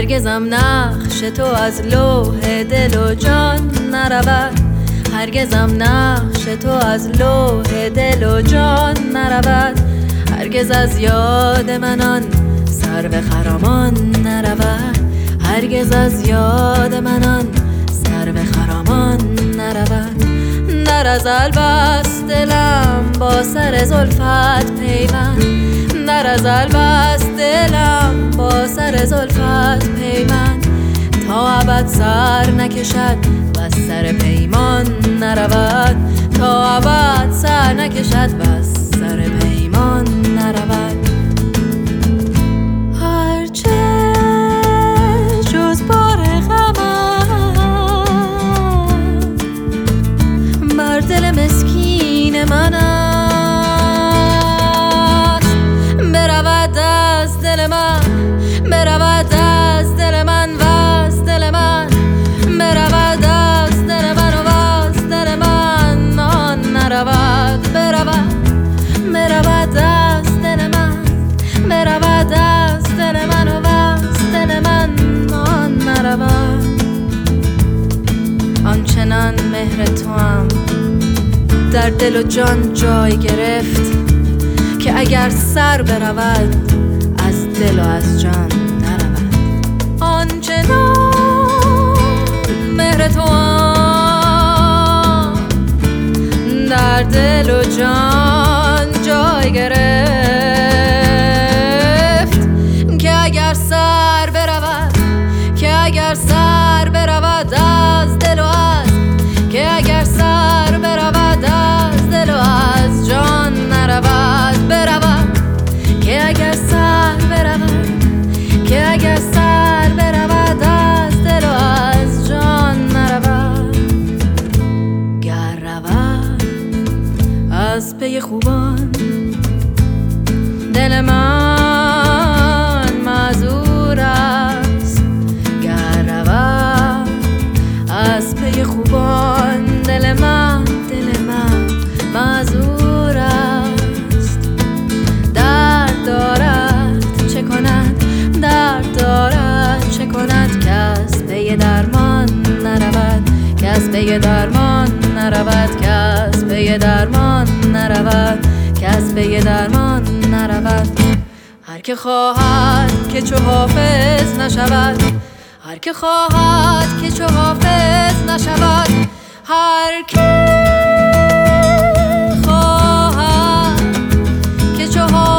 هرگزم نقش تو از لوح دل و جان نرود. هرگزم نقش تو از لوح دل و جان نرود. هرگز از یاد من آن سرو خرامان نرود. هرگز از یاد من آن سرو خرامان نرود. در ازل بس دلم با سر زلفت پیوند. در ازل بس دلم با سر زلفت پیوند. تا ابد سر نکشد و سر پیمان نرود. تا ابد سر نکشد و سر پیمان نرود. هرچه جز بار غمم بر دل مسکین من است، برود از دل من، برود از دل من و از دل من، برود از دل من و از دل من آن نرود. برود برود از دل من، برود از دل من و از دل من آن نرود. آنچنان مهر توام در دل و جان جای گرفت که اگر سر برود از دل و از جان نرود. آنچنان مهر توام در دل و جان جای گرفت که اگر سر برود، که اگر سر برود از دل و از، که اگر سر برود از دل و از جان نرود. برود که اگر سر برود، که اگر سر برود از دل و از جان نرود. گر رود از پی خوبان دل من معذور است. گر رود از پی خوبان دل من، دل من معذور است. درد دارد چه کند، درد دارد چه کند که از پی درمان نرود، که از پی درمان نرود، که از پی درمان نرود، که از پی درمان نرود. هر که خواهد که چو حافظ نشود، هر که خواهد که چو حافظ نشود، هر که خواهد که چو